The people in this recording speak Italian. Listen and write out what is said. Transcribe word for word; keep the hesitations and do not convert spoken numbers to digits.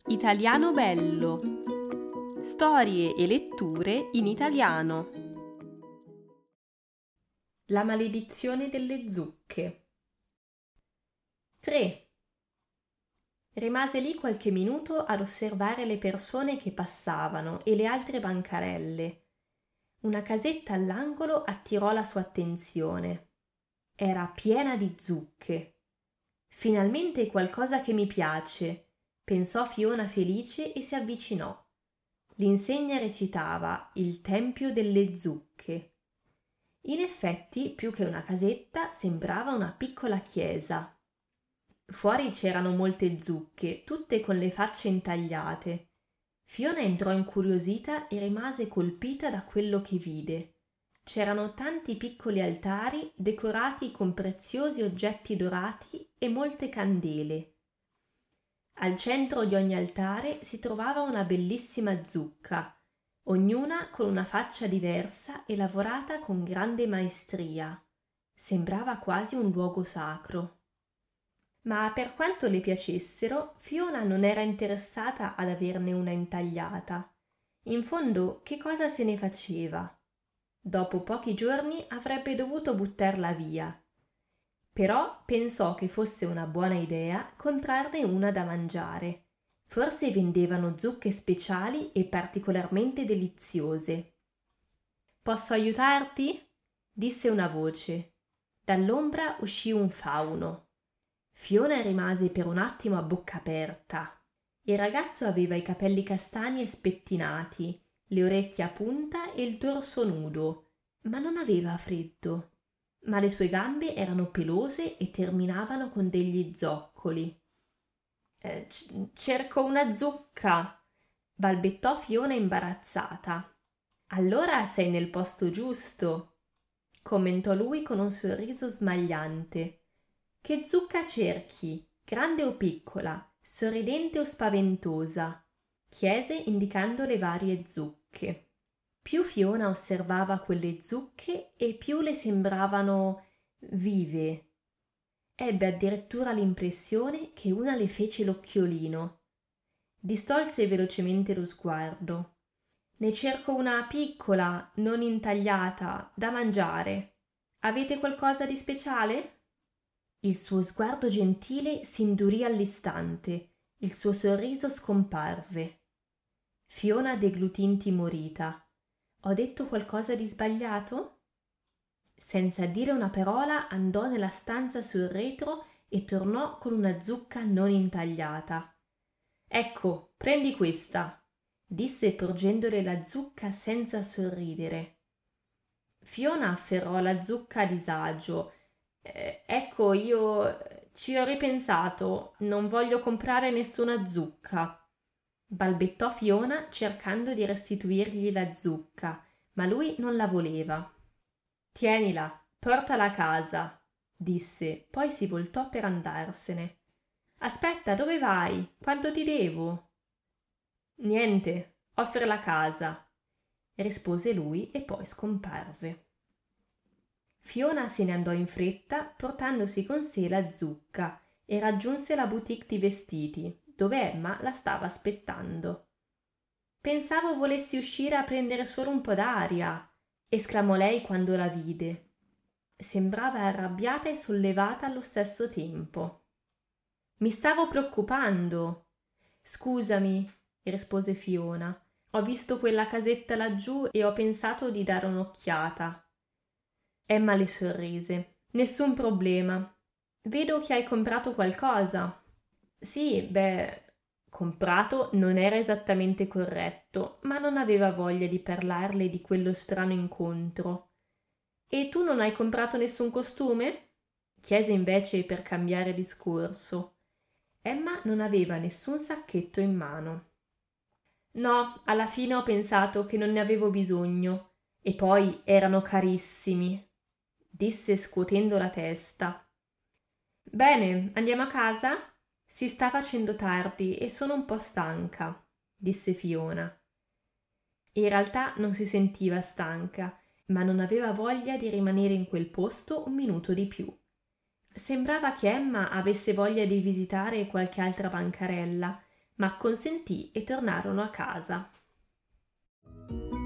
Italiano bello. Storie e letture in italiano. La maledizione delle zucche. tre. Rimase lì qualche minuto ad osservare le persone che passavano e le altre bancarelle. Una casetta all'angolo attirò la sua attenzione. Era piena di zucche. Finalmente qualcosa che mi piace, pensò Fiona felice e si avvicinò. L'insegna recitava il Tempio delle zucche. In effetti, più che una casetta, sembrava una piccola chiesa. Fuori c'erano molte zucche, tutte con le facce intagliate. Fiona entrò incuriosita e rimase colpita da quello che vide. C'erano tanti piccoli altari decorati con preziosi oggetti dorati e molte candele. Al centro di ogni altare si trovava una bellissima zucca, ognuna con una faccia diversa e lavorata con grande maestria. Sembrava quasi un luogo sacro. Ma per quanto le piacessero, Fiona non era interessata ad averne una intagliata. In fondo, che cosa se ne faceva? Dopo pochi giorni avrebbe dovuto buttarla via. Però pensò che fosse una buona idea comprarne una da mangiare. Forse vendevano zucche speciali e particolarmente deliziose. «Posso aiutarti?» disse una voce. Dall'ombra uscì un fauno. Fiona rimase per un attimo a bocca aperta. Il ragazzo aveva i capelli castani e spettinati, le orecchie a punta e il torso nudo, ma non aveva freddo. Ma le sue gambe erano pelose e terminavano con degli zoccoli. Eh, c- cerco una zucca, balbettò Fiona imbarazzata. Allora sei nel posto giusto, commentò lui con un sorriso smagliante. Che zucca cerchi? Grande o piccola? Sorridente o spaventosa? Chiese indicando le varie zucche. Più Fiona osservava quelle zucche e più le sembravano vive. Ebbe addirittura l'impressione che una le fece l'occhiolino. Distolse velocemente lo sguardo. Ne cerco una piccola, non intagliata, da mangiare. Avete qualcosa di speciale? Il suo sguardo gentile si indurì all'istante, il suo sorriso scomparve. Fiona deglutì intimorita. Ho detto qualcosa di sbagliato? Senza dire una parola andò nella stanza sul retro e tornò con una zucca non intagliata. Ecco, prendi questa, disse porgendole la zucca senza sorridere. Fiona afferrò la zucca a disagio. Eh, ecco, io ci ho ripensato, non voglio comprare nessuna zucca, balbettò Fiona cercando di restituirgli la zucca, ma lui non la voleva. Tienila, portala a casa, disse, poi si voltò per andarsene. Aspetta, dove vai? Quanto ti devo? Niente, offre la casa, rispose lui e poi scomparve. Fiona se ne andò in fretta portandosi con sé la zucca e raggiunse la boutique di vestiti, dove Emma la stava aspettando. Pensavo volessi uscire a prendere solo un po' d'aria, esclamò lei quando la vide. Sembrava arrabbiata e sollevata allo stesso tempo. Mi stavo preoccupando. Scusami, rispose Fiona. Ho visto quella casetta laggiù e ho pensato di dare un'occhiata. Emma le sorrise. Nessun problema. Vedo che hai comprato qualcosa. Sì, beh, comprato non era esattamente corretto, ma non aveva voglia di parlarle di quello strano incontro. E tu non hai comprato nessun costume? Chiese invece per cambiare discorso. Emma non aveva nessun sacchetto in mano. No, alla fine ho pensato che non ne avevo bisogno. E poi erano carissimi, disse scuotendo la testa. Bene, andiamo a casa? Si sta facendo tardi e sono un po' stanca, disse Fiona. In realtà non si sentiva stanca, ma non aveva voglia di rimanere in quel posto un minuto di più. Sembrava che Emma avesse voglia di visitare qualche altra bancarella, ma acconsentì e tornarono a casa.